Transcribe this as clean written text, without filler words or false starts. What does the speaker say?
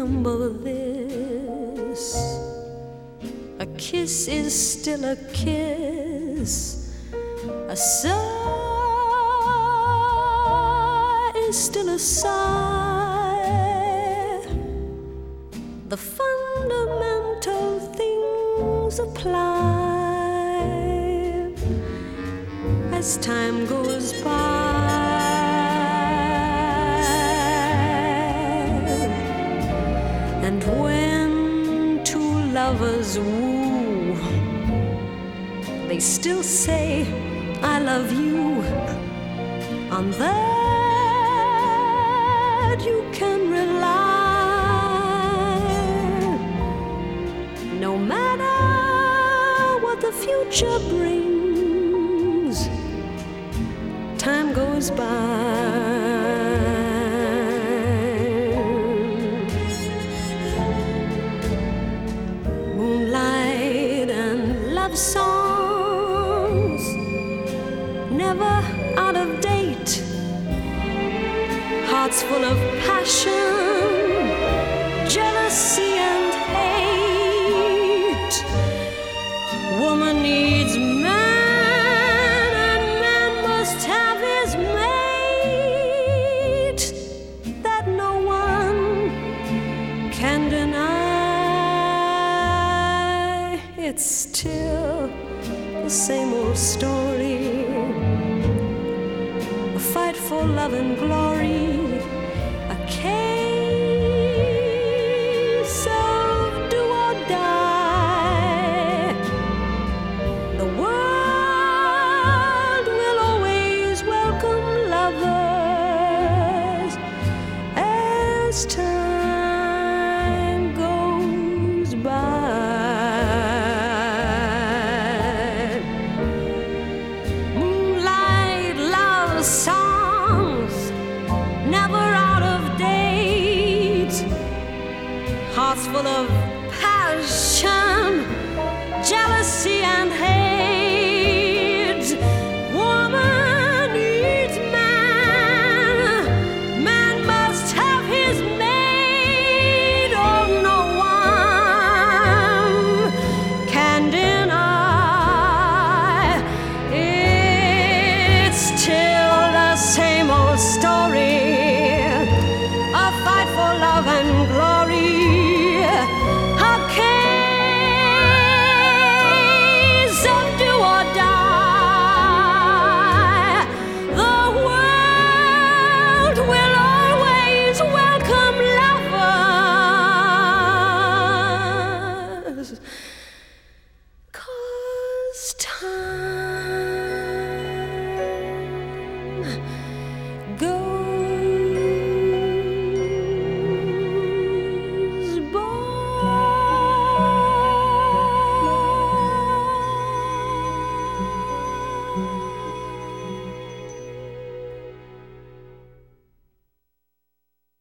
remember this. A kiss is still a kiss. A sigh is still a sigh. The fundamental things apply as time goes by. And when two lovers woo, they still say, I love you. On that you can rely. No matter what the future brings, time goes by. Moonlight and love songs, never out of date. Hearts full of passion, jealousy and hate. Woman needs man, and man must have his mate. That no one can deny. It's still the same old story. A fight for love and glory. A case of do or die. The world will always welcome lovers as time goes by. Moonlight love songs, never out of date. Hearts full of passion,